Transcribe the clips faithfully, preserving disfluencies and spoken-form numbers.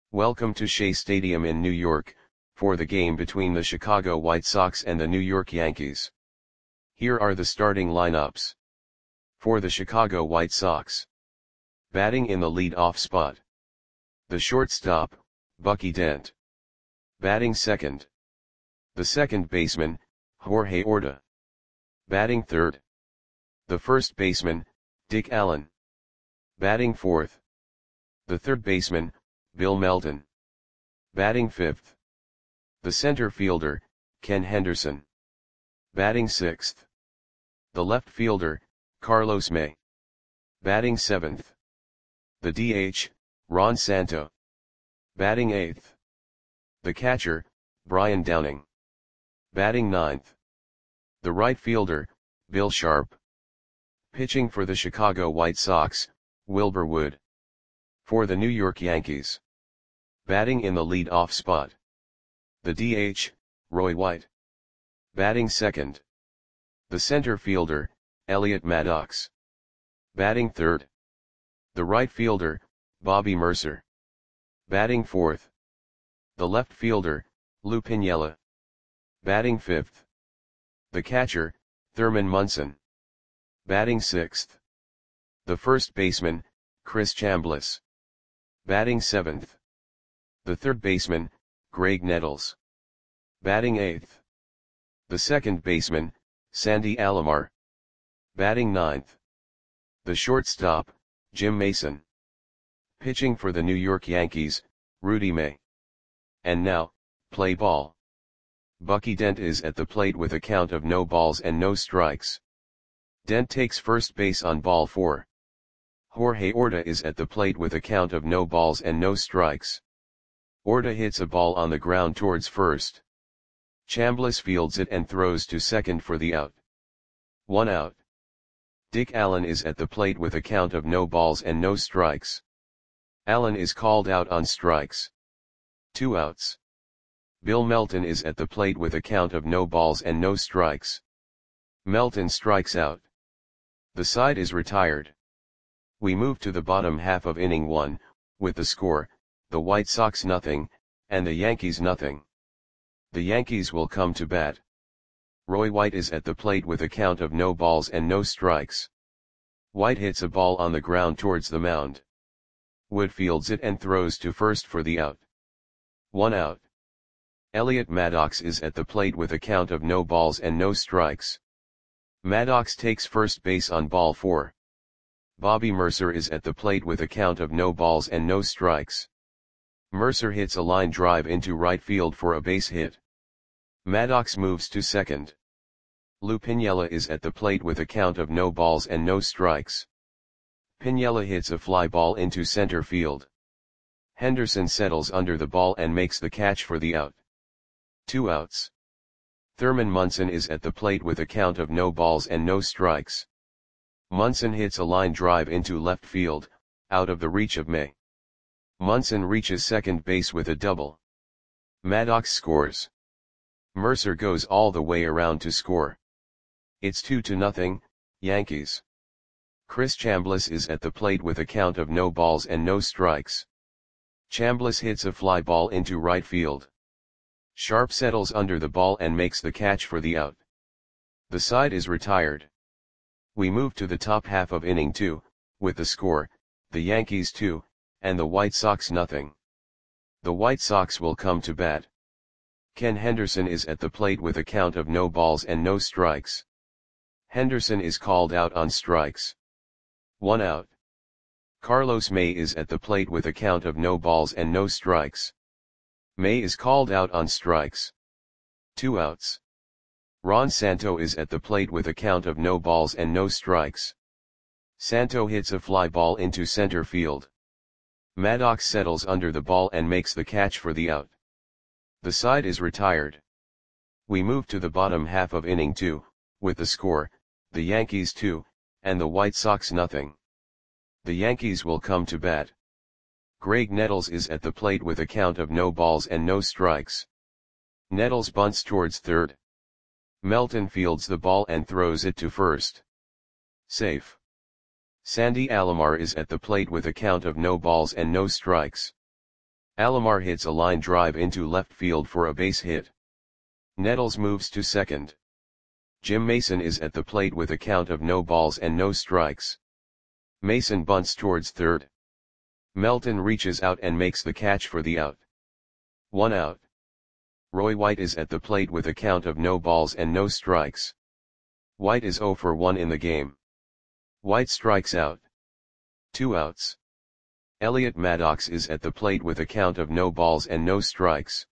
Welcome to Shea Stadium in New York, for the game between the Chicago White Sox and the New York Yankees. Here are the starting lineups. For the Chicago White Sox. Batting in the lead-off spot. The shortstop, Bucky Dent. Batting second. The second baseman, Jorge Orta. Batting third. The first baseman, Dick Allen. Batting fourth. The third baseman, Bill Melton. Batting fifth. The center fielder, Ken Henderson. Batting sixth. The left fielder, Carlos May. Batting seventh. The D H, Ron Santo. Batting eighth. The catcher, Brian Downing. Batting ninth. The right fielder, Bill Sharp. Pitching for the Chicago White Sox, Wilbur Wood. For the New York Yankees. Batting in the lead-off spot. The D H, Roy White. Batting second. The center fielder, Elliot Maddox. Batting third. The right fielder, Bobby Mercer. Batting fourth. The left fielder, Lou Piniella. Batting fifth. The catcher, Thurman Munson. Batting sixth. The first baseman, Chris Chambliss. Batting seventh. The third baseman, Greg Nettles. Batting eighth. The second baseman, Sandy Alomar. Batting ninth. The shortstop, Jim Mason. Pitching for the New York Yankees, Rudy May. And now, play ball. Bucky Dent is at the plate with a count of no balls and no strikes. Dent takes first base on ball four. Jorge Orta is at the plate with a count of no balls and no strikes. Orta hits a ball on the ground towards first. Chambliss fields it and throws to second for the out. One out. Dick Allen is at the plate with a count of no balls and no strikes. Allen is called out on strikes. Two outs. Bill Melton is at the plate with a count of no balls and no strikes. Melton strikes out. The side is retired. We move to the bottom half of inning one, with the score, the White Sox nothing, and the Yankees nothing. The Yankees will come to bat. Roy White is at the plate with a count of no balls and no strikes. White hits a ball on the ground towards the mound. Wood fields it and throws to first for the out. One out. Elliot Maddox is at the plate with a count of no balls and no strikes. Maddox takes first base on ball four. Bobby Mercer is at the plate with a count of no balls and no strikes. Mercer hits a line drive into right field for a base hit. Maddox moves to second. Lou Piniella is at the plate with a count of no balls and no strikes. Piniella hits a fly ball into center field. Henderson settles under the ball and makes the catch for the out. Two outs. Thurman Munson is at the plate with a count of no balls and no strikes. Munson hits a line drive into left field, out of the reach of May. Munson reaches second base with a double. Maddox scores. Mercer goes all the way around to score. It's two to nothing, Yankees. Chris Chambliss is at the plate with a count of no balls and no strikes. Chambliss hits a fly ball into right field. Sharp settles under the ball and makes the catch for the out. The side is retired. We move to the top half of inning two, with the score, the Yankees two, and the White Sox nothing. The White Sox will come to bat. Ken Henderson is at the plate with a count of no balls and no strikes. Henderson is called out on strikes. One out. Carlos May is at the plate with a count of no balls and no strikes. May is called out on strikes. Two outs. Ron Santo is at the plate with a count of no balls and no strikes. Santo hits a fly ball into center field. Maddox settles under the ball and makes the catch for the out. The side is retired. We move to the bottom half of inning two, with the score, the Yankees two, and the White Sox nothing. The Yankees will come to bat. Greg Nettles is at the plate with a count of no balls and no strikes. Nettles bunts towards third. Melton fields the ball and throws it to first. Safe. Sandy Alomar is at the plate with a count of no balls and no strikes. Alomar hits a line drive into left field for a base hit. Nettles moves to second. Jim Mason is at the plate with a count of no balls and no strikes. Mason bunts towards third. Melton reaches out and makes the catch for the out. One out. Roy White is at the plate with a count of no balls and no strikes. White is oh for one in the game. White strikes out. Two outs. Elliot Maddox is at the plate with a count of no balls and no strikes.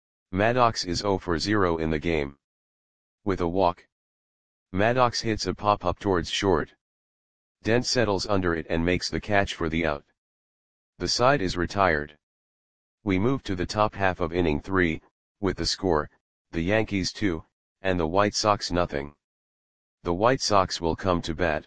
Maddox is oh for zero in the game. With a walk. Maddox hits a pop-up towards short. Dent settles under it and makes the catch for the out. The side is retired. We move to the top half of inning three, with the score, the Yankees two, and the White Sox nothing. The White Sox will come to bat.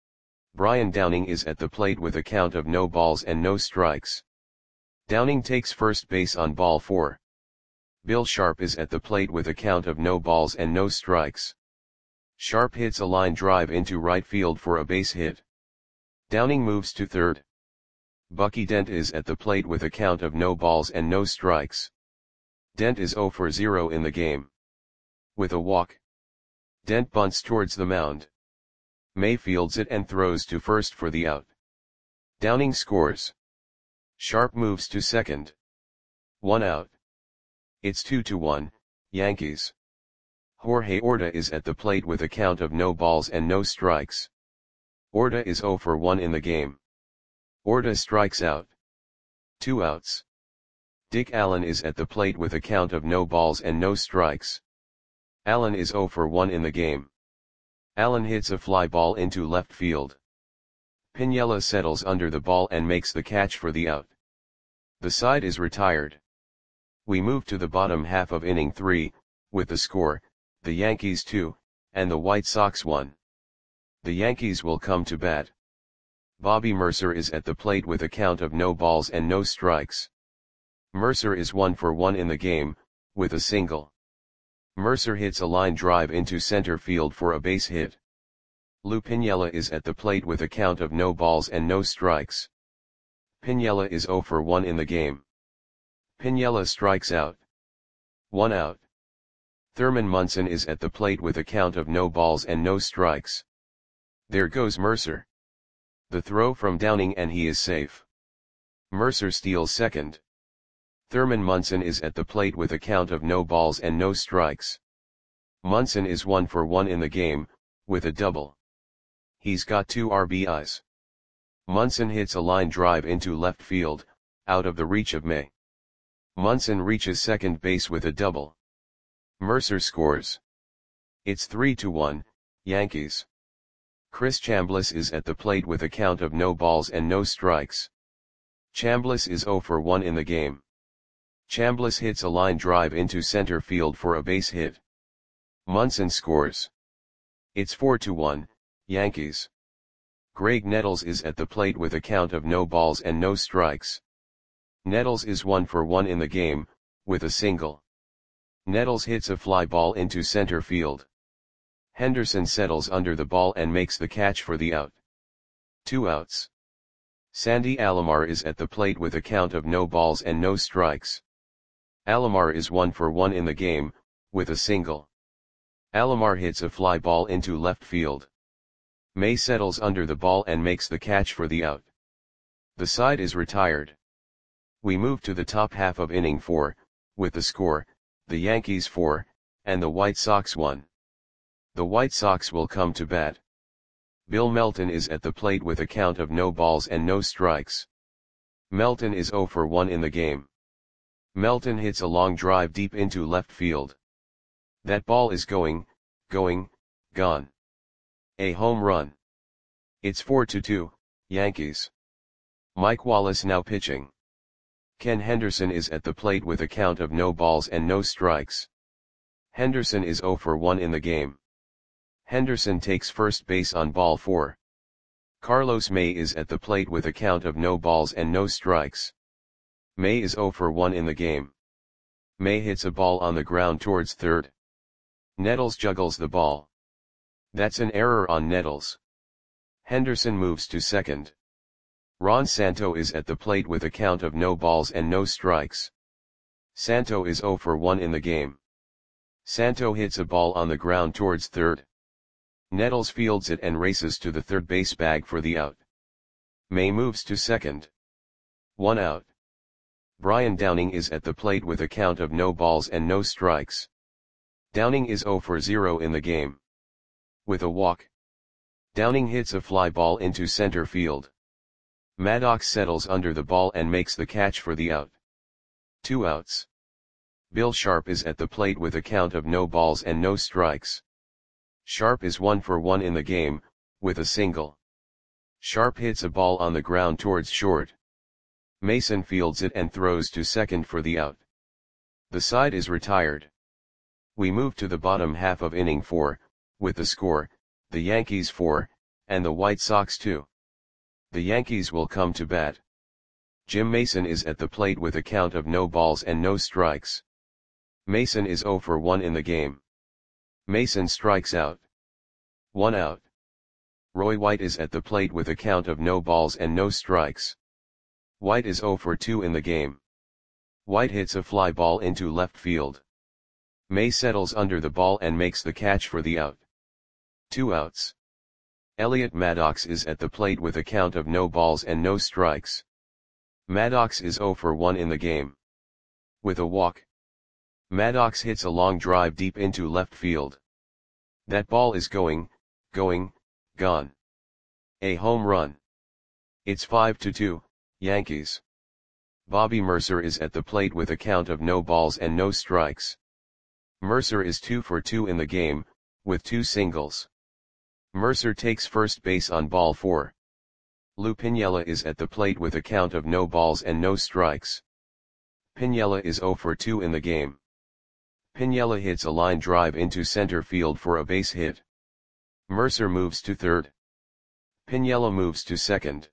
Brian Downing is at the plate with a count of no balls and no strikes. Downing takes first base on ball four. Bill Sharp is at the plate with a count of no balls and no strikes. Sharp hits a line drive into right field for a base hit. Downing moves to third. Bucky Dent is at the plate with a count of no balls and no strikes. Dent is oh for zero in the game. With a walk. Dent bunts towards the mound. May fields it and throws to first for the out. Downing scores. Sharp moves to second. One out. It's two to one, Yankees. Jorge Orta is at the plate with a count of no balls and no strikes. Orta is oh for one in the game. Orta strikes out. Two outs. Dick Allen is at the plate with a count of no balls and no strikes. Allen is oh for one in the game. Allen hits a fly ball into left field. Piniella settles under the ball and makes the catch for the out. The side is retired. We move to the bottom half of inning three, with the score, the Yankees two, and the White Sox one. The Yankees will come to bat. Bobby Mercer is at the plate with a count of no balls and no strikes. Mercer is one for one in the game, with a single. Mercer hits a line drive into center field for a base hit. Lou Piniella is at the plate with a count of no balls and no strikes. Piniella is oh for one in the game. Piniella strikes out. One out. Thurman Munson is at the plate with a count of no balls and no strikes. There goes Mercer. The throw from Downing and he is safe. Mercer steals second. Thurman Munson is at the plate with a count of no balls and no strikes. Munson is one for one in the game, with a double. He's got two R B Is. Munson hits a line drive into left field, out of the reach of May. Munson reaches second base with a double. Mercer scores. It's three to one, Yankees. Chris Chambliss is at the plate with a count of no balls and no strikes. Chambliss is oh for one in the game. Chambliss hits a line drive into center field for a base hit. Munson scores. It's four to one, Yankees. Greg Nettles is at the plate with a count of no balls and no strikes. Nettles is one for one in the game, with a single. Nettles hits a fly ball into center field. Henderson settles under the ball and makes the catch for the out. Two outs. Sandy Alomar is at the plate with a count of no balls and no strikes. Alomar is one for one in the game, with a single. Alomar hits a fly ball into left field. May settles under the ball and makes the catch for the out. The side is retired. We move to the top half of inning four, with the score, the Yankees four, and the White Sox one. The White Sox will come to bat. Bill Melton is at the plate with a count of no balls and no strikes. Melton is oh for one in the game. Melton hits a long drive deep into left field. That ball is going, going, gone. A home run. It's four to two, Yankees. Mike Wallace now pitching. Ken Henderson is at the plate with a count of no balls and no strikes. Henderson is oh for one in the game. Henderson takes first base on ball four. Carlos May is at the plate with a count of no balls and no strikes. May is oh for one in the game. May hits a ball on the ground towards third. Nettles juggles the ball. That's an error on Nettles. Henderson moves to second. Ron Santo is at the plate with a count of no balls and no strikes. Santo is zero for one in the game. Santo hits a ball on the ground towards third. Nettles fields it and races to the third base bag for the out. May moves to second. One out. Brian Downing is at the plate with a count of no balls and no strikes. Downing is zero for zero in the game. With a walk, Downing hits a fly ball into center field. Maddox settles under the ball and makes the catch for the out. Two outs. Bill Sharp is at the plate with a count of no balls and no strikes. Sharp is one for one in the game, with a single. Sharp hits a ball on the ground towards short. Mason fields it and throws to second for the out. The side is retired. We move to the bottom half of inning four, with the score, the Yankees four, and the White Sox two. The Yankees will come to bat. Jim Mason is at the plate with a count of no balls and no strikes. Mason is zero for one in the game. Mason strikes out. One out. Roy White is at the plate with a count of no balls and no strikes. White is zero for two in the game. White hits a fly ball into left field. May settles under the ball and makes the catch for the out. Two outs. Elliot Maddox is at the plate with a count of no balls and no strikes. Maddox is zero for one in the game. With a walk, Maddox hits a long drive deep into left field. That ball is going, going, gone. A home run. It's five to two, Yankees. Bobby Mercer is at the plate with a count of no balls and no strikes. Mercer is two for two in the game, with two singles. Mercer takes first base on ball four. Lou Piniella is at the plate with a count of no balls and no strikes. Piniella is zero for two in the game. Piniella hits a line drive into center field for a base hit. Mercer moves to third. Piniella moves to second.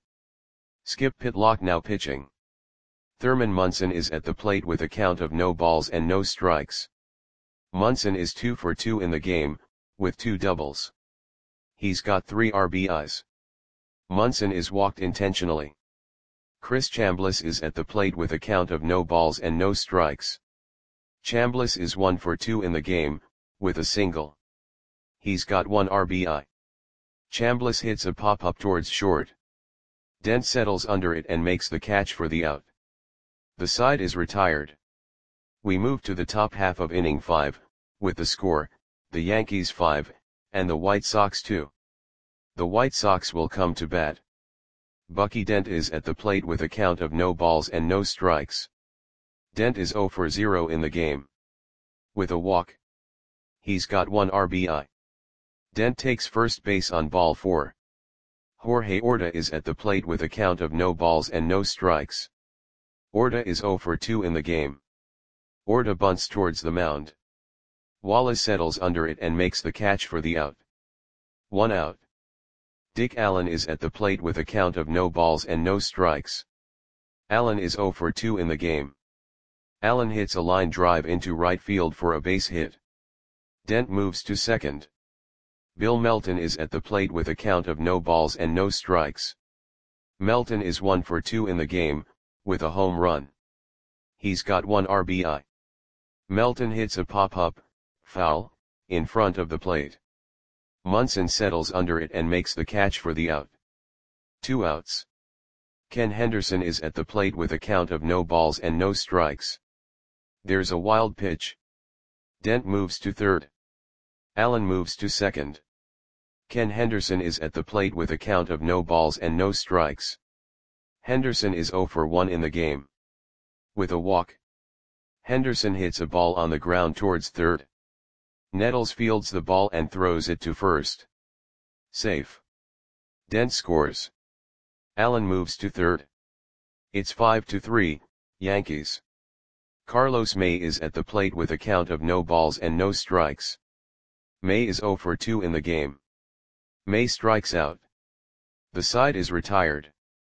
Skip Pitlock now pitching. Thurman Munson is at the plate with a count of no balls and no strikes. Munson is two for two in the game, with two doubles. He's got three R B Is. Munson is walked intentionally. Chris Chambliss is at the plate with a count of no balls and no strikes. Chambliss is one for two in the game, with a single. He's got one R B I. Chambliss hits a pop-up towards short. Dent settles under it and makes the catch for the out. The side is retired. We move to the top half of inning five, with the score, the Yankees five, and the White Sox two. The White Sox will come to bat. Bucky Dent is at the plate with a count of no balls and no strikes. Dent is zero for zero in the game. With a walk, he's got one R B I. Dent takes first base on ball four. Jorge Orta is at the plate with a count of no balls and no strikes. Orta is zero for two in the game. Orta bunts towards the mound. Wallace settles under it and makes the catch for the out. One out. Dick Allen is at the plate with a count of no balls and no strikes. Allen is zero for two in the game. Allen hits a line drive into right field for a base hit. Dent moves to second. Bill Melton is at the plate with a count of no balls and no strikes. Melton is one for two in the game, with a home run. He's got one R B I. Melton hits a pop-up, foul, in front of the plate. Munson settles under it and makes the catch for the out. Two outs. Ken Henderson is at the plate with a count of no balls and no strikes. There's a wild pitch. Dent moves to third. Allen moves to second. Ken Henderson is at the plate with a count of no balls and no strikes. Henderson is zero for one in the game. With a walk, Henderson hits a ball on the ground towards third. Nettles fields the ball and throws it to first. Safe. Dent scores. Allen moves to third. It's five to three, Yankees. Carlos May is at the plate with a count of no balls and no strikes. May is zero for two in the game. May strikes out. The side is retired.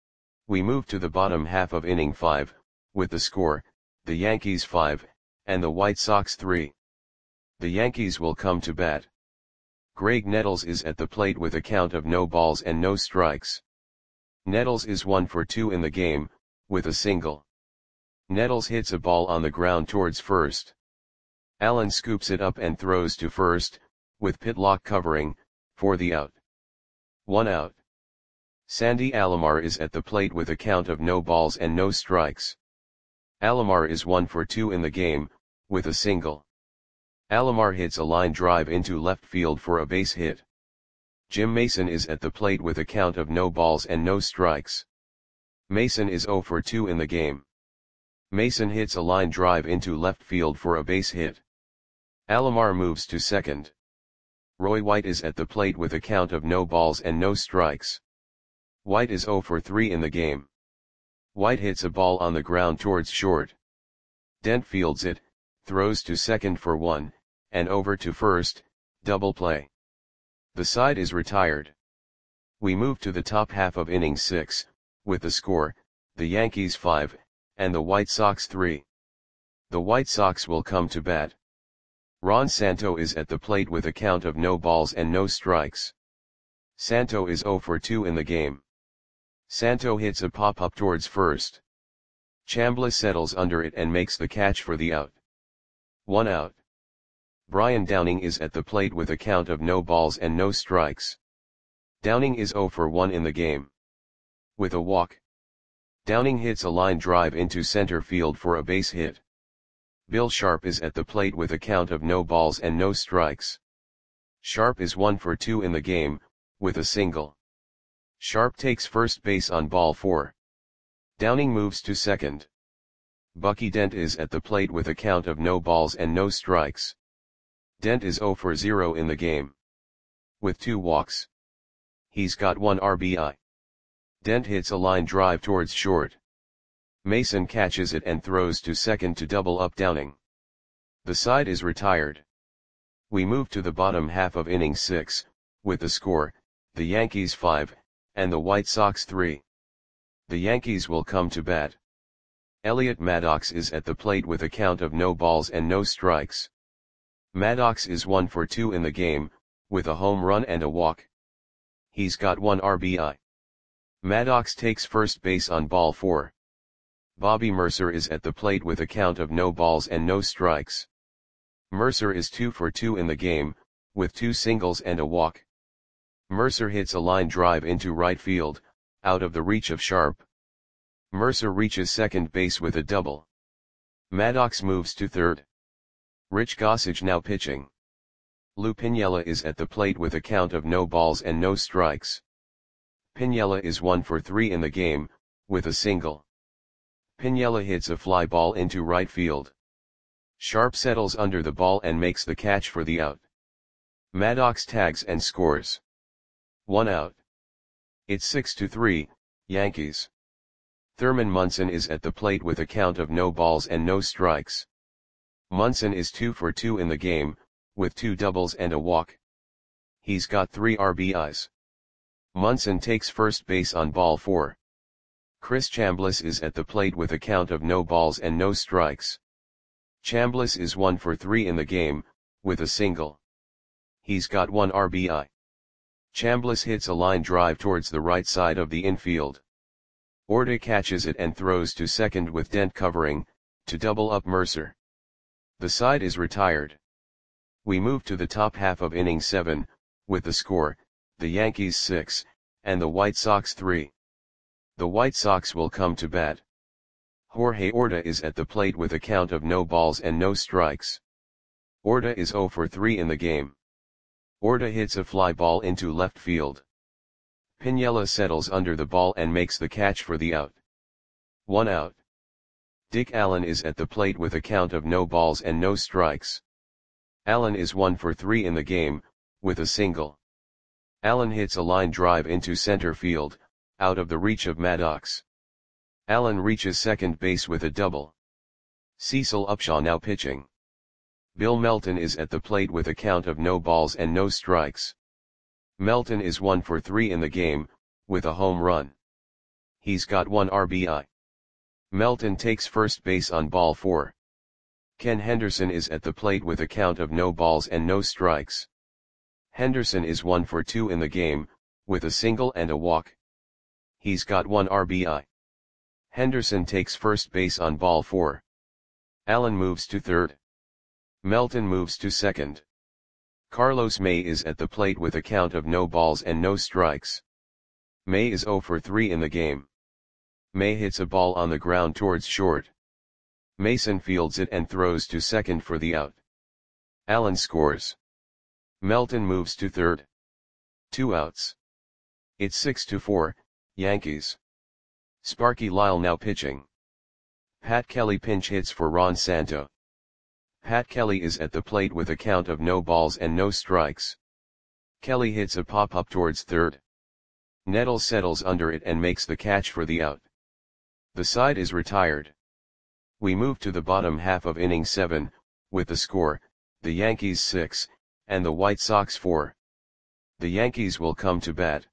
We move to the bottom half of inning five, with the score, the Yankees five, and the White Sox three. The Yankees will come to bat. Greg Nettles is at the plate with a count of no balls and no strikes. Nettles is one for two in the game, with a single. Nettles hits a ball on the ground towards first. Allen scoops it up and throws to first, with Pitlock covering, for the out. One out. Sandy Alomar is at the plate with a count of no balls and no strikes. Alomar is one for two in the game, with a single. Alomar hits a line drive into left field for a base hit. Jim Mason is at the plate with a count of no balls and no strikes. Mason is zero for two in the game. Mason hits a line drive into left field for a base hit. Alomar moves to second. Roy White is at the plate with a count of no balls and no strikes. White is zero for three in the game. White hits a ball on the ground towards short. Dent fields it, throws to second for one, and over to first, double play. The side is retired. We move to the top half of inning six, with the score, the Yankees five, and the White Sox three. The White Sox will come to bat. Ron Santo is at the plate with a count of no balls and no strikes. Santo is zero for two in the game. Santo hits a pop-up towards first. Chambliss settles under it and makes the catch for the out. One out. Brian Downing is at the plate with a count of no balls and no strikes. Downing is zero for one in the game. With a walk. Downing hits a line drive into center field for a base hit. Bill Sharp is at the plate with a count of no balls and no strikes. Sharp is one for two in the game, with a single. Sharp takes first base on ball four. Downing moves to second. Bucky Dent is at the plate with a count of no balls and no strikes. Dent is zero for zero in the game. With two walks. He's got one R B I. Dent hits a line drive towards short. Mason catches it and throws to second to double up Downing. The side is retired. We move to the bottom half of inning six, with the score, the Yankees five, and the White Sox three. The Yankees will come to bat. Elliot Maddox is at the plate with a count of no balls and no strikes. Maddox is one for two in the game, with a home run and a walk. He's got one R B I. Maddox takes first base on ball four. Bobby Mercer is at the plate with a count of no balls and no strikes. Mercer is two for two in the game, with two singles and a walk. Mercer hits a line drive into right field, out of the reach of Sharp. Mercer reaches second base with a double. Maddox moves to third. Rich Gossage now pitching. Lou Piniella is at the plate with a count of no balls and no strikes. Piniella is one for three in the game, with a single. Piniella hits a fly ball into right field. Sharp settles under the ball and makes the catch for the out. Maddox tags and scores. One out. It's six to three, Yankees. Thurman Munson is at the plate with a count of no balls and no strikes. Munson is two for two in the game, with two doubles and a walk. He's got three R B Is. Munson takes first base on ball four. Chris Chambliss is at the plate with a count of no balls and no strikes. Chambliss is one for three in the game, with a single. He's got one R B I. Chambliss hits a line drive towards the right side of the infield. Orta catches it and throws to second with Dent covering, to double up Mercer. The side is retired. We move to the top half of inning seven, with the score, the Yankees six, and the White Sox three. The White Sox will come to bat. Jorge Orta is at the plate with a count of no balls and no strikes. Orta is zero for three in the game. Orta hits a fly ball into left field. Piniella settles under the ball and makes the catch for the out. One out. Dick Allen is at the plate with a count of no balls and no strikes. Allen is one for three in the game, with a single. Allen hits a line drive into center field, out of the reach of Maddox. Allen reaches second base with a double. Cecil Upshaw now pitching. Bill Melton is at the plate with a count of no balls and no strikes. Melton is one for three in the game, with a home run. He's got one R B I. Melton takes first base on ball four. Ken Henderson is at the plate with a count of no balls and no strikes. Henderson is one for two in the game, with a single and a walk. He's got one R B I. Henderson takes first base on ball four. Allen moves to third. Melton moves to second. Carlos May is at the plate with a count of no balls and no strikes. May is zero for three in the game. May hits a ball on the ground towards short. Mason fields it and throws to second for the out. Allen scores. Melton moves to third. Two outs. It's six to four, Yankees. Sparky Lyle now pitching. Pat Kelly pinch hits for Ron Santo. Pat Kelly is at the plate with a count of no balls and no strikes. Kelly hits a pop-up towards third. Nettles settles under it and makes the catch for the out. The side is retired. We move to the bottom half of inning seven, with the score, the Yankees six, and the White Sox four. The Yankees will come to bat.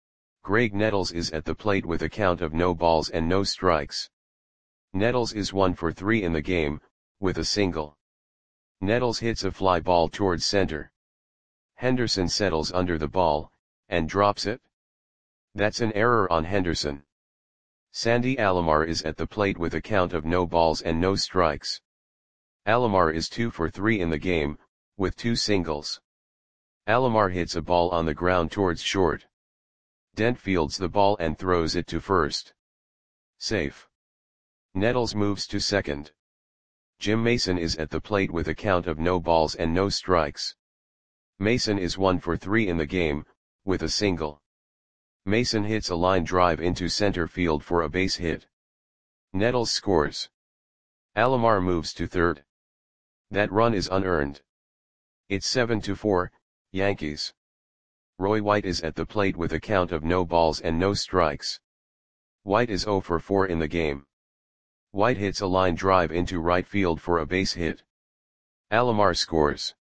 Greg Nettles is at the plate with a count of no balls and no strikes. Nettles is one for three in the game, with a single. Nettles hits a fly ball towards center. Henderson settles under the ball, and drops it. That's an error on Henderson. Sandy Alomar is at the plate with a count of no balls and no strikes. Alomar is two for three in the game, with two singles. Alomar hits a ball on the ground towards short. Dent fields the ball and throws it to first. Safe. Nettles moves to second. Jim Mason is at the plate with a count of no balls and no strikes. Mason is one for three in the game, with a single. Mason hits a line drive into center field for a base hit. Nettles scores. Alomar moves to third. That run is unearned. It's seven to four, Yankees. Roy White is at the plate with a count of no balls and no strikes. White is zero for four in the game. White hits a line drive into right field for a base hit. Alomar scores.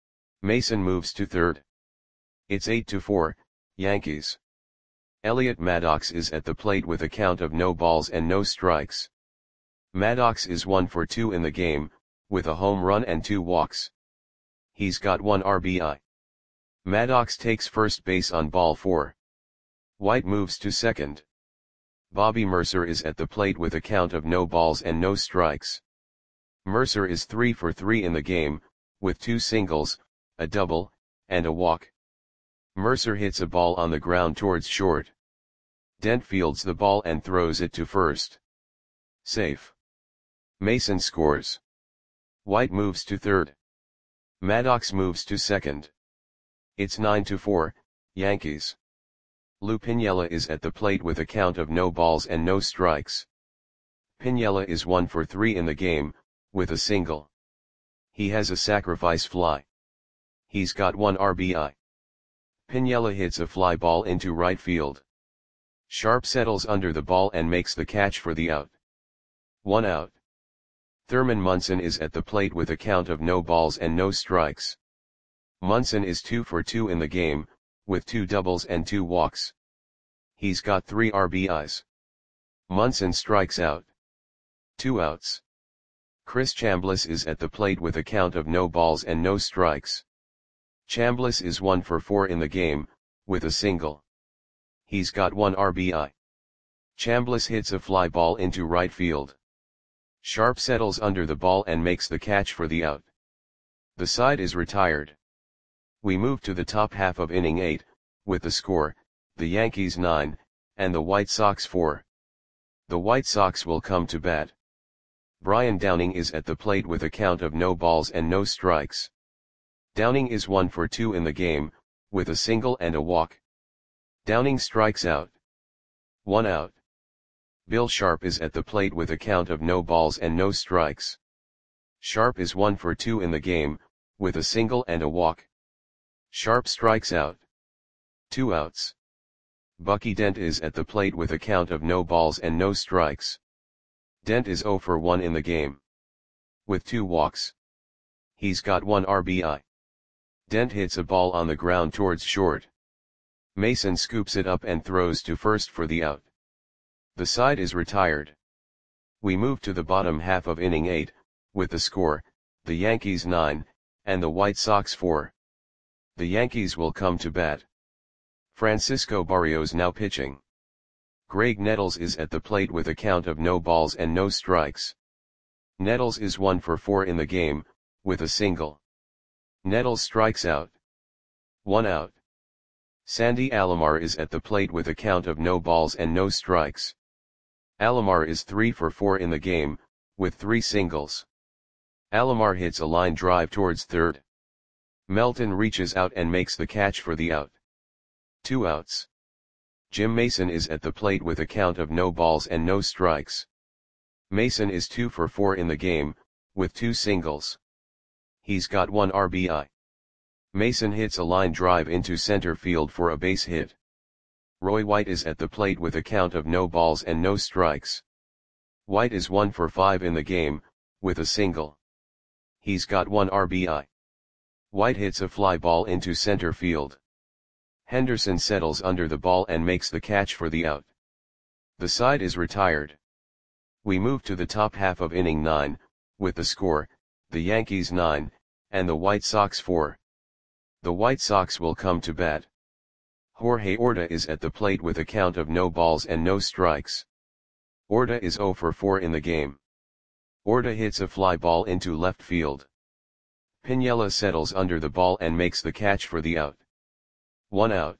Mason moves to third. It's eight to four, Yankees. Elliot Maddox is at the plate with a count of no balls and no strikes. Maddox is one for two in the game, with a home run and two walks. He's got one R B I. Maddox takes first base on ball four. White moves to second. Bobby Mercer is at the plate with a count of no balls and no strikes. Mercer is three for three in the game, with two singles, a double, and a walk. Mercer hits a ball on the ground towards short. Dent fields the ball and throws it to first. Safe. Mason scores. White moves to third. Maddox moves to second. It's nine to four, Yankees. Lou Piniella is at the plate with a count of no balls and no strikes. Piniella is one for three in the game, with a single. He has a sacrifice fly. He's got one R B I. Piniella hits a fly ball into right field. Sharp settles under the ball and makes the catch for the out. One out. Thurman Munson is at the plate with a count of no balls and no strikes. Munson is two for two in the game, with two doubles and two walks. He's got three R B Is. Munson strikes out. Two outs. Chris Chambliss is at the plate with a count of no balls and no strikes. Chambliss is one for four in the game, with a single. He's got one R B I. Chambliss hits a fly ball into right field. Sharp settles under the ball and makes the catch for the out. The side is retired. We move to the top half of inning eight, with the score, the Yankees nine, and the White Sox four. The White Sox will come to bat. Brian Downing is at the plate with a count of no balls and no strikes. Downing is one for two in the game, with a single and a walk. Downing strikes out. One out. Bill Sharp is at the plate with a count of no balls and no strikes. Sharp is one for two in the game, with a single and a walk. Sharp strikes out. Two outs. Bucky Dent is at the plate with a count of no balls and no strikes. Dent is zero for one in the game. With two walks. He's got one R B I. Dent hits a ball on the ground towards short. Mason scoops it up and throws to first for the out. The side is retired. We move to the bottom half of inning eight, with the score, the Yankees nine, and the White Sox four. The Yankees will come to bat. Francisco Barrios now pitching. Graig Nettles is at the plate with a count of no balls and no strikes. Nettles is one for four in the game, with a single. Nettles strikes out. One out. Sandy Alomar is at the plate with a count of no balls and no strikes. Alomar is three for four in the game, with three singles. Alomar hits a line drive towards third. Melton reaches out and makes the catch for the out. Two outs. Jim Mason is at the plate with a count of no balls and no strikes. Mason is two for four in the game, with two singles. He's got one R B I. Mason hits a line drive into center field for a base hit. Roy White is at the plate with a count of no balls and no strikes. White is one for five in the game, with a single. He's got one R B I. White hits a fly ball into center field. Henderson settles under the ball and makes the catch for the out. The side is retired. We move to the top half of inning nine, with the score, the Yankees nine, and the White Sox four. The White Sox will come to bat. Jorge Orta is at the plate with a count of no balls and no strikes. Orta is zero for four in the game. Orta hits a fly ball into left field. Piniella settles under the ball and makes the catch for the out. One out.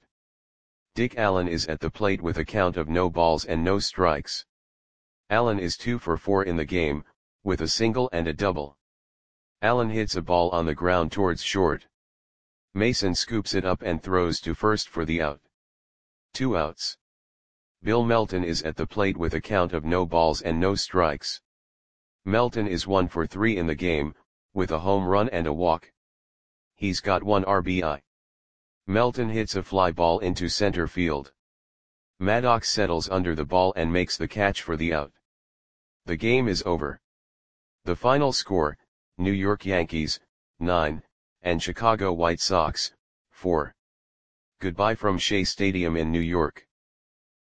Dick Allen is at the plate with a count of no balls and no strikes. Allen is two for four in the game, with a single and a double. Allen hits a ball on the ground towards short. Mason scoops it up and throws to first for the out. Two outs. Bill Melton is at the plate with a count of no balls and no strikes. Melton is one for three in the game, with a home run and a walk. He's got one R B I. Melton hits a fly ball into center field. Maddox settles under the ball and makes the catch for the out. The game is over. The final score, New York Yankees, nine, and Chicago White Sox, four. Goodbye from Shea Stadium in New York.